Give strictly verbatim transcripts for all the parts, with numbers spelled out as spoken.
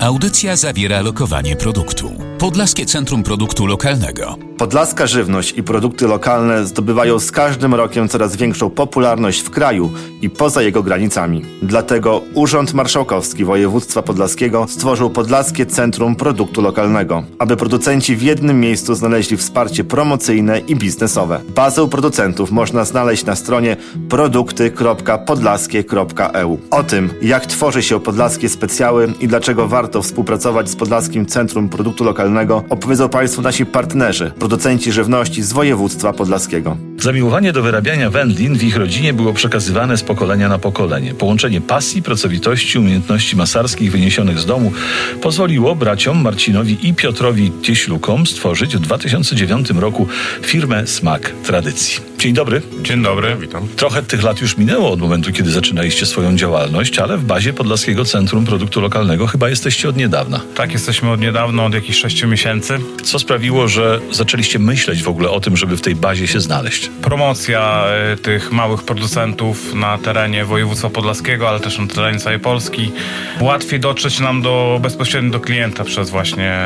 Audycja zawiera lokowanie produktu. Podlaskie Centrum Produktu Lokalnego. Podlaska żywność i produkty lokalne zdobywają z każdym rokiem coraz większą popularność w kraju i poza jego granicami. Dlatego Urząd Marszałkowski Województwa Podlaskiego stworzył Podlaskie Centrum Produktu Lokalnego, aby producenci w jednym miejscu znaleźli wsparcie promocyjne i biznesowe. Bazę producentów można znaleźć na stronie produkty kropka podlaskie kropka e u. O tym, jak tworzy się podlaskie specjały i dlaczego warto współpracować z Podlaskim Centrum Produktu Lokalnego, opowiedzą Państwu nasi partnerzy, producenci żywności z województwa podlaskiego. Zamiłowanie do wyrabiania wędlin w ich rodzinie było przekazywane z pokolenia na pokolenie. Połączenie pasji, pracowitości, umiejętności masarskich wyniesionych z domu pozwoliło braciom Marcinowi i Piotrowi Tieślukom stworzyć w dwa tysiące dziewiątym roku firmę Smak Tradycji. Dzień dobry. Dzień dobry, witam. Trochę tych lat już minęło od momentu, kiedy zaczynaliście swoją działalność, ale w bazie Podlaskiego Centrum Produktu Lokalnego chyba jesteście od niedawna. Tak, jesteśmy od niedawna, od jakichś sześciu miesięcy. Co sprawiło, że zaczęliście myśleć w ogóle o tym, żeby w tej bazie się znaleźć? Promocja y, tych małych producentów na terenie województwa podlaskiego, ale też na terenie całej Polski. Łatwiej dotrzeć nam do, bezpośrednio do klienta przez właśnie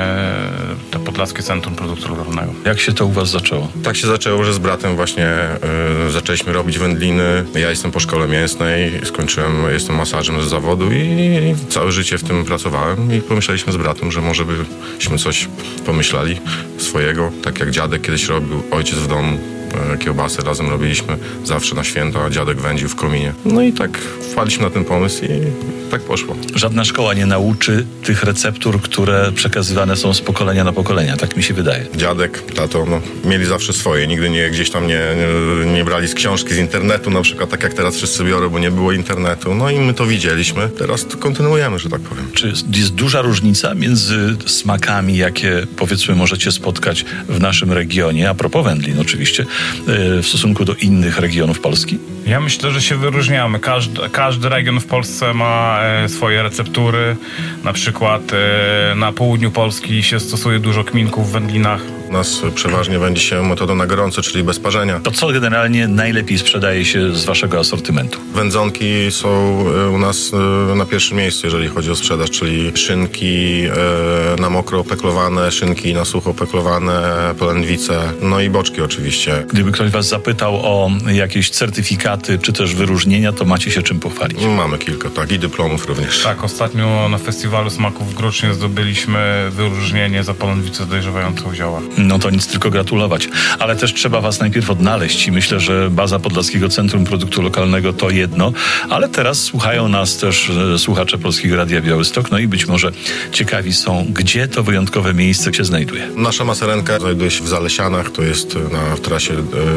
y, to Podlaskie Centrum Produktu Lokalnego. Jak się to u was zaczęło? Tak się zaczęło, że z bratem właśnie y, zaczęliśmy robić wędliny. Ja jestem po szkole mięsnej, skończyłem, jestem masażem z zawodu i całe życie w tym pracowałem i pomyśleliśmy z bratem, że może byśmy coś pomyśleli swojego, tak jak dziadek kiedyś robił, ojciec w domu. Kiełbasy razem robiliśmy zawsze na święta, a dziadek wędził w kominie. No i tak wpadliśmy na ten pomysł i tak poszło. Żadna szkoła nie nauczy tych receptur, które przekazywane są z pokolenia na pokolenia, tak mi się wydaje. Dziadek, tato, no, mieli zawsze swoje. Nigdy nie, gdzieś tam nie, nie, nie brali z książki, z internetu na przykład, tak jak teraz wszyscy biorą, bo nie było internetu. No i my to widzieliśmy. Teraz to kontynuujemy, że tak powiem. Czy jest duża różnica między smakami, jakie powiedzmy możecie spotkać w naszym regionie, a propos wędlin oczywiście, w stosunku do innych regionów Polski? Ja myślę, że się wyróżniamy. Każdy, każdy region w Polsce ma e, swoje receptury. Na przykład e, na południu Polski się stosuje dużo kminków w wędlinach. U nas przeważnie wędzi się metodą na gorąco, czyli bez parzenia. To co generalnie najlepiej sprzedaje się z waszego asortymentu? Wędzonki są u nas na pierwszym miejscu, jeżeli chodzi o sprzedaż, czyli szynki na mokro peklowane, szynki na sucho peklowane, polędwice, no i boczki oczywiście. Gdyby ktoś was zapytał o jakieś certyfikaty czy też wyróżnienia, to macie się czym pochwalić? Mamy kilka, tak, i dyplomów również. Tak, ostatnio na Festiwalu Smaków w Grucznie zdobyliśmy wyróżnienie za polędwicę dojrzewającą zioła. No to nic, tylko gratulować. Ale też trzeba was najpierw odnaleźć i myślę, że baza Podlaskiego Centrum Produktu Lokalnego to jedno, ale teraz słuchają nas też słuchacze Polskiego Radia Białystok, no i być może ciekawi są, gdzie to wyjątkowe miejsce się znajduje. Nasza maserenka znajduje się w Zalesianach, to jest na w trasie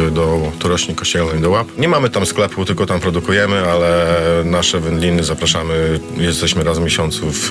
do Turośni Kościelnej do Łap. Nie mamy tam sklepu, tylko tam produkujemy, ale nasze wędliny zapraszamy, jesteśmy raz w miesiącu w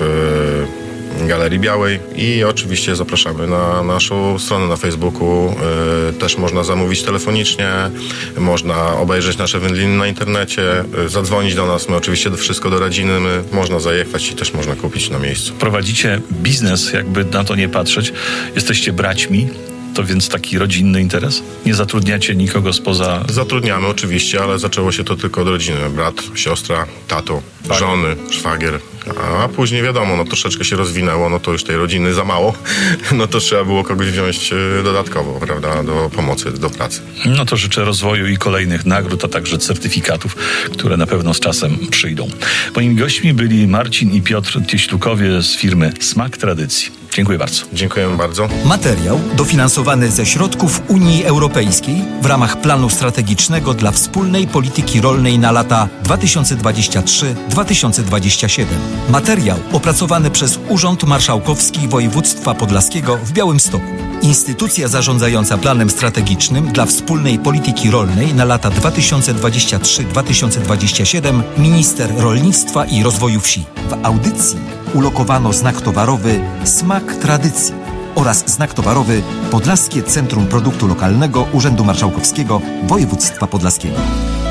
Galerii Białej i oczywiście zapraszamy na naszą stronę na Facebooku. Yy, też można zamówić telefonicznie, można obejrzeć nasze wędliny na internecie, yy, zadzwonić do nas, my oczywiście wszystko doradzimy, my, można zajechać i też można kupić na miejscu. Prowadzicie biznes, jakby na to nie patrzeć, jesteście braćmi. To więc taki rodzinny interes? Nie zatrudniacie nikogo spoza... Zatrudniamy oczywiście, ale zaczęło się to tylko od rodziny. Brat, siostra, tato, tak. Żony, szwagier. A później wiadomo, no troszeczkę się rozwinęło, no to już tej rodziny za mało. No to trzeba było kogoś wziąć dodatkowo, prawda, do pomocy, do pracy. No to życzę rozwoju i kolejnych nagród, a także certyfikatów, które na pewno z czasem przyjdą. Moimi gośćmi byli Marcin i Piotr Tieślukowie z firmy Smak Tradycji. Dziękuję bardzo. Dziękujemy bardzo. Materiał dofinansowany ze środków Unii Europejskiej w ramach planu strategicznego dla wspólnej polityki rolnej na lata dwa tysiące dwudziesty trzeci do dwa tysiące dwudziestego siódmego. Materiał opracowany przez Urząd Marszałkowski Województwa Podlaskiego w Białymstoku. Instytucja zarządzająca planem strategicznym dla wspólnej polityki rolnej na lata dwa tysiące dwudziesty trzeci do dwa tysiące dwudziestego siódmego. Minister Rolnictwa i Rozwoju Wsi. W audycji ulokowano znak towarowy Smak Tradycji oraz znak towarowy Podlaskie Centrum Produktu Lokalnego Urzędu Marszałkowskiego Województwa Podlaskiego.